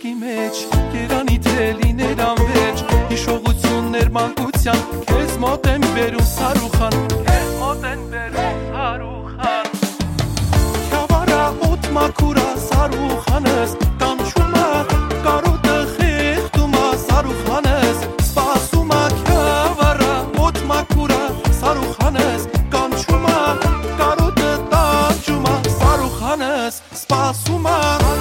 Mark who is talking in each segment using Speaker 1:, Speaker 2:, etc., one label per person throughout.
Speaker 1: Եղքի մեջ Երանի թելիներ անվերջ Հիշողություններ մանկության Քեզ մոտ եմ բերում Սարուխան Քեզ մոտ են բերում Սարուխան Քյավարա օտ մաքուրա Սարուխանս Կանչումա կարոտը խեղտումա Սարուխանս Սպասումա քյավարա օտ մաքուրա Սարուխանս Կանչումա կարոտը տաճումա Սարուխանս Սպասումա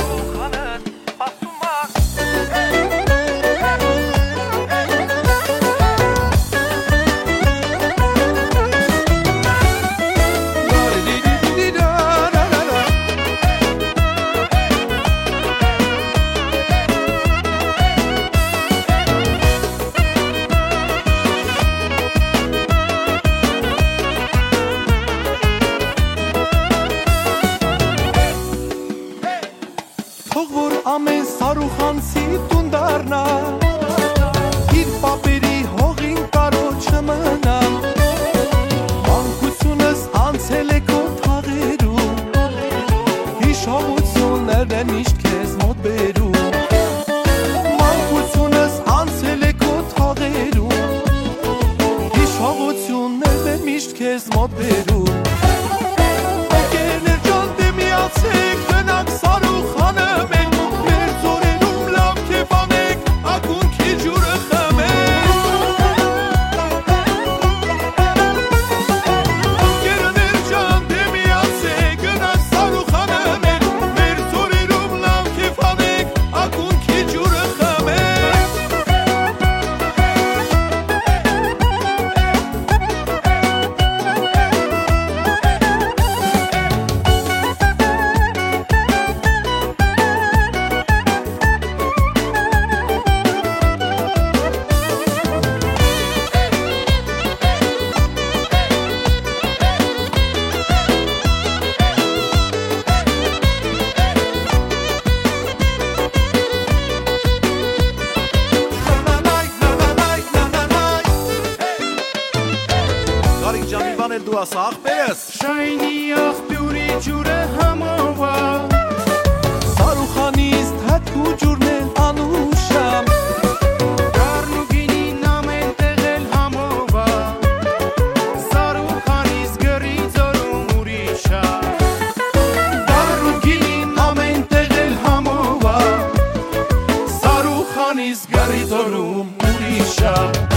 Speaker 1: Թող որ ամեն Սարուխանցի տուն դառնա Իր պապերի հողին կարոտ չմնա Մանկությունս անցել է քո թաղերում Հիշողություններն են միշտ քեզ մոտ բերում Մանկությունս անցել է քո թաղերում Հիշողություններն են միշտ քեզ մոտ բերում Ընկերներ ջան դե միացեք գնանք Սարուխանը Դու ասա աղբերս
Speaker 2: Շայնի աղբյուրի ջուրը համովա
Speaker 1: Սարուխանից թատկու ջուրն են անուշամ
Speaker 2: Կարն ու գինին ամեն տեղել համովա Սարուխանից գրի ձորում ուրիշա
Speaker 1: Կարն ու գինին ամեն տեղել համովա
Speaker 2: Սարուխանից գրի ձորում ուրիշա